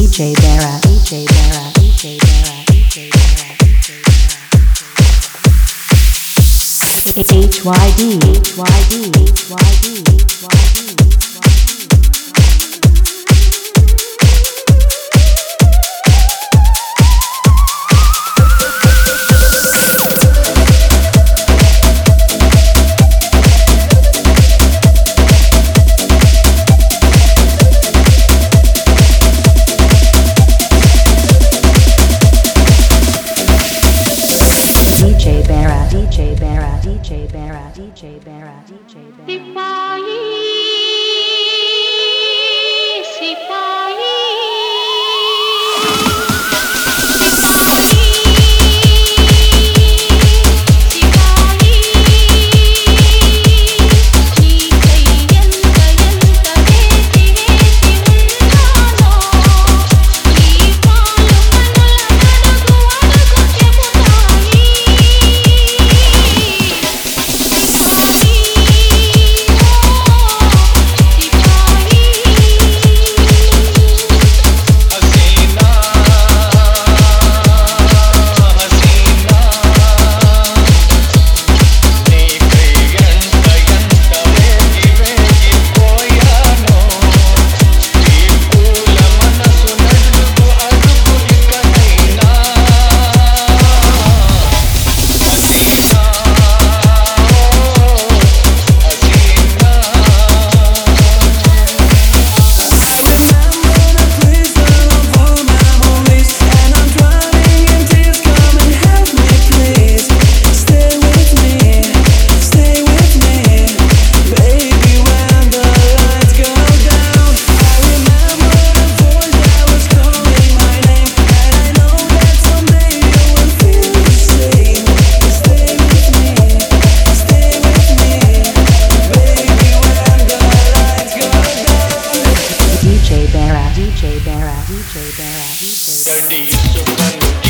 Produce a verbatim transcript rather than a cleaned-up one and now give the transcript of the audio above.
D J Barra, D J Barra, D J Barra, D J Barra, D J Barra. H Y D, H Y D, H Y D, H Y D. D J Barra, D J Barra, D J Barra, D J Barra, D J Barra. Sipahi, Sipahi, Sipahi, Sipahi, నీకై ఎంత ఎంత వేసి వేసి ఉన్నానో ఈ పాలు కనుల అడుగు అడుగు చెబుతాయి. D J Barra, D J Barra, D J Barra, D J Barra.